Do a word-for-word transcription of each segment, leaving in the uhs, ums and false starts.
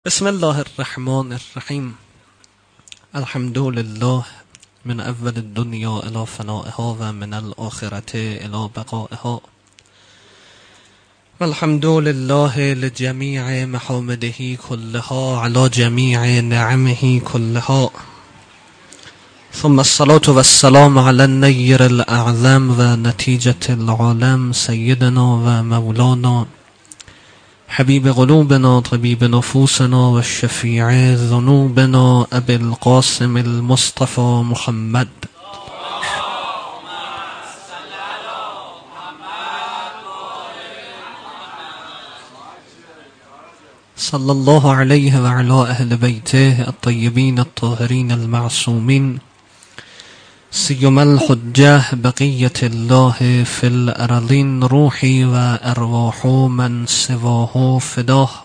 بسم الله الرحمن الرحیم. الحمد لله من اول الدنیا الى فنائها و من الاخرة الى بقائها، والحمد لله لجمیع محامده كلها على جمیع نعمه كلها، ثم الصلاة والسلام على النیر الاعظم و نتیجة العالم سیدنا و مولانا حبیب قلوبنا طبیب نفوسنا و شفیع ذنوبنا ابی القاسم المصطفى محمد صلی الله علیه و علی اهل بیته الطیبین الطاهرین المعصومین، سیما الحجة بقیة الله فی الارضین، روحی و ارواح من سواه فداه،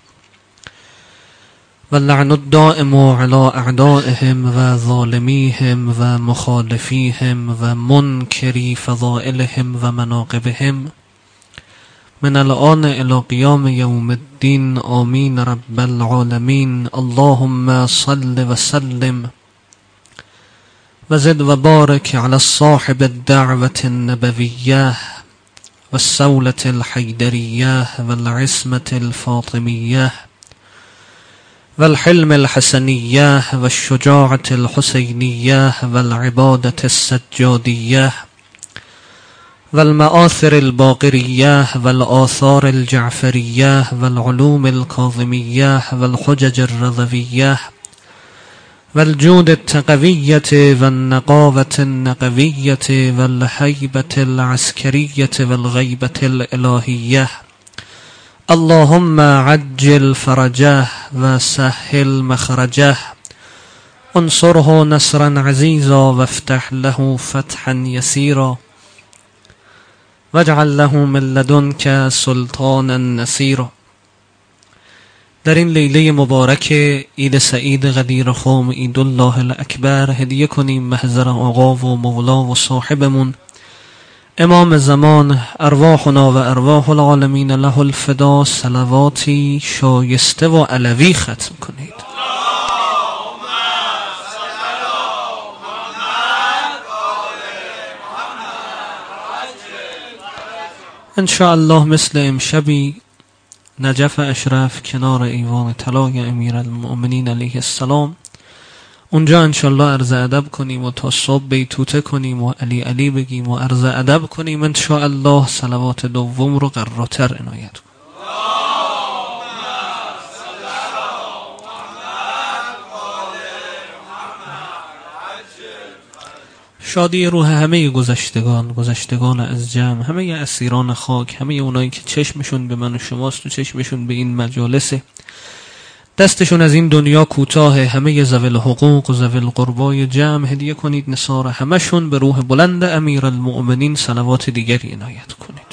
واللعن الدائم على اعدائهم و ظالمیهم و مخالفیهم و منکری فضائلهم و مناقبهم من الآن الى قیام یوم الدین، آمین رب العالمین. اللهم صل و سلم و زد و بارک علی صاحب الدعوة النبویة و السولة الحیدریة و العصمة الفاطمیة و الحلم الحسنیة و الشجاعة الحسینیة و العبادة السجادیة و المآثر الباقریة و الآثار الجعفریة و العلوم الکاظمیة و الحجج الرضویة و الجود التقویة و النقاوة النقویة و الهیبة العسکریة و الغیبة الالهیة. اللهم عجل فرجه و سهل مخرجه، انصره نصرا عزیزا و افتح له فتحا یسیرا واجعل له من لدنک سلطانا نصیرا. در این لیله مبارک عید سعید غدیر خام عید الله الاکبر هدیه کنیم محضر آقا و مولا و صاحبمون امام زمان، ارواحنا و ارواح العالمین له الفدا، صلواتی شایسته و علوی ختم کنید. انشاءالله مثل امشبی نجف اشرف کنار ایوان طلای امیر المؤمنین علیه السلام، اونجا انشاءالله عرض ادب کنیم و تا صبح بیتوته کنیم و علی علی بگیم و عرض ادب کنیم. انشاءالله صلوات دوم رو قراتر عنایت کنیم. شادی روح همه گذشتگان، گذشتگان از جمع، همه اسیران خاک، همه اونایی که چشمشون به من و شماست و چشمشون به این مجالسه، دستشون از این دنیا کوتاه، همه ذوی الحقوق و ذوی القربای جمع هدیه کنید نثار همشون به روح بلند امیر المؤمنین صلوات دیگری عنایت کنید.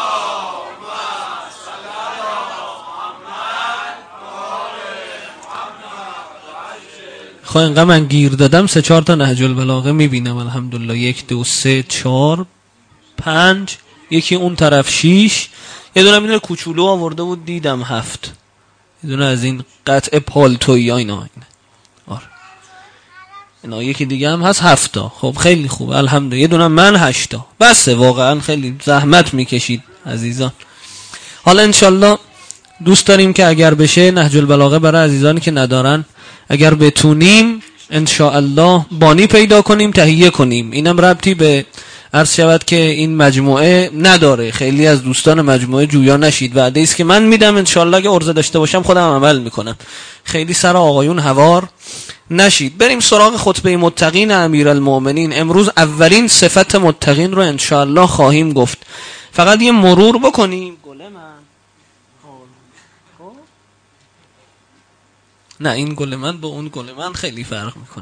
خواهی اینقدر من گیر دادم سه چهار تا نهج البلاغه میبینم الحمدلله، یک دو سه چهار پنج، یکی اون طرف شیش، یه دونه میدونه کوچولو آورده بود دیدم هفت، یه دونه از این قطع پالتویی ها اینا اینه. آره اینا یکی دیگه هم هست هفتا. خب خیلی خوبه الحمدلله. یه دونه من هشتا بسه، واقعا خیلی زحمت میکشید عزیزان. حالا انشالله دوست داریم که اگر بشه نهج البلاغه برای عزیزانی که ندارن، اگر بتونیم انشاءالله بانی پیدا کنیم تهیه کنیم. اینم ربطی به عرض شود که این مجموعه نداره، خیلی از دوستان مجموعه جویا نشید، وعده است که من میدم انشاءالله اگه عرضه داشته باشم خودم عمل میکنم، خیلی سر آقایون هوار نشید. بریم سراغ خطبه متقین امیر المؤمنین. امروز اولین صفت متقین رو انشاءالله خواهیم گفت. فقط یه مرور بکنیم. گله من نه این گل من با اون گل من خیلی فرق میکنه.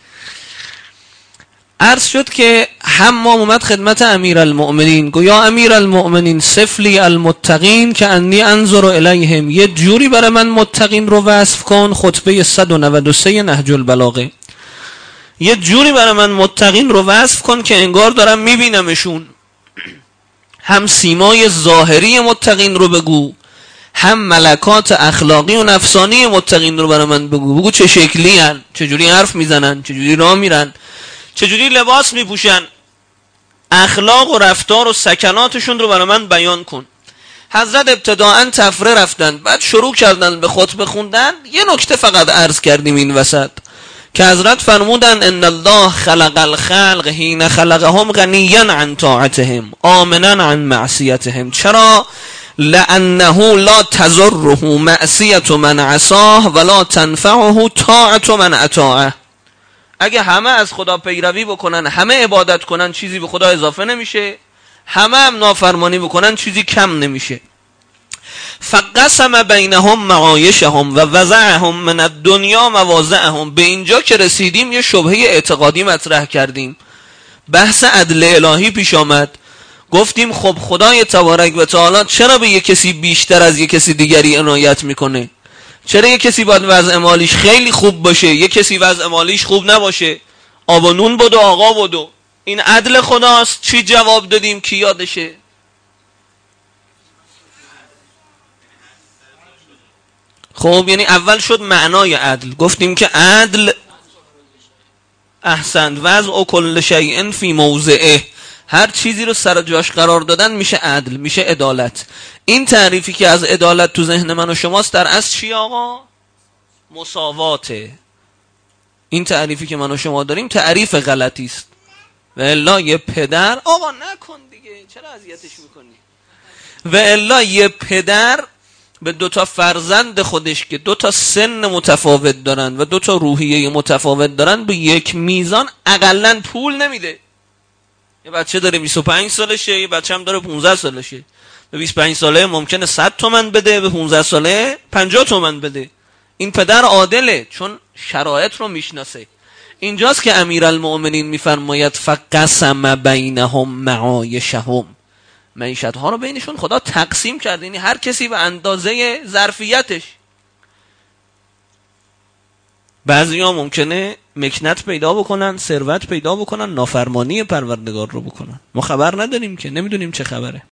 عرض شد که حمام اومد خدمت امیر المؤمنین، گویا امیر المؤمنین سفلی المتقین که انی انظر الیهم، یه جوری برای من متقین رو وصف کن. خطبه صد و نود و سه نهج البلاغه. یه جوری برای من متقین رو وصف کن که انگار دارم میبینمشون. هم سیمای ظاهری متقین رو بگو، هم ملکات اخلاقی و نفسانی متقین رو برای من بگو. بگو چه شکلی هن، چجوری حرف میزنن، چجوری راه میرن، چجوری لباس میپوشن، اخلاق و رفتار و سکناتشون رو برای من بیان کن. حضرت ابتداءً تفره رفتن، بعد شروع کردن به خطبه خوندن. یه نکته فقط عرض کردیم این وسط که حضرت فرمودن ان الله خلق الخلق حین خلقهم غنیا عن طاعتهم آمنا عن معصیتهم. چرا؟ لانه لا تضره معصیت من عصاه ولا تنفعه طاعت من اطاعه. اگه همه از خدا پیروی بکنن، همه عبادت کنن، چیزی به خدا اضافه نمیشه، همه هم نافرمانی بکنن، چیزی کم نمیشه. فقسم بینهم معایشهم و وضعهم من الدنیا مواضعهم. به اینجا که رسیدیم یه شبهه اعتقادی مطرح کردیم، بحث عدل الهی پیش آمد. گفتیم خب خدای تبارک و تعالی چرا به یک کسی بیشتر از یک کسی دیگری عنایت میکنه؟ چرا یک کسی باید وضع مالیش خیلی خوب باشه، یک کسی وضع مالیش خوب نباشه؟ آب و نون بدو آقا بدو. این عدل خداست. چی جواب دادیم؟ کی یادشه؟ خب یعنی اول شد معنای عدل. گفتیم که عدل احسنت وضع کل شیء فی موضعه، هر چیزی رو سر جاش قرار دادن میشه عدل، میشه عدالت. این تعریفی که از عدالت تو ذهن من و شماست در اصل چی آقا؟ مساواته. این تعریفی که من و شما داریم تعریف غلطی است. و الا یه پدر، آقا نکن دیگه، چرا اذیتش میکنی؟ و الا یه پدر به دو تا فرزند خودش که دو تا سن متفاوت دارن و دو تا روحیه متفاوت دارن به یک میزان اقلن پول نمیده. یه بچه داره بیست و پنج سالشه، یه بچه هم داره پانزده سالشه. به بیست و پنج ساله ممکنه صد تومن بده، به پانزده ساله پنجاه تومن بده. این پدر عادله چون شرایط رو میشناسه. اینجاست که امیرالمؤمنین میفرماید فقسم بینهم معایشهم، معیشت ها رو بینشون خدا تقسیم کرد، یعنی هر کسی به اندازه ظرفیتش. بعضی ها ممکنه مکنت پیدا بکنن، ثروت پیدا بکنن، نافرمانی پروردگار رو بکنن. ما خبر نداریم که، نمیدونیم چه خبره.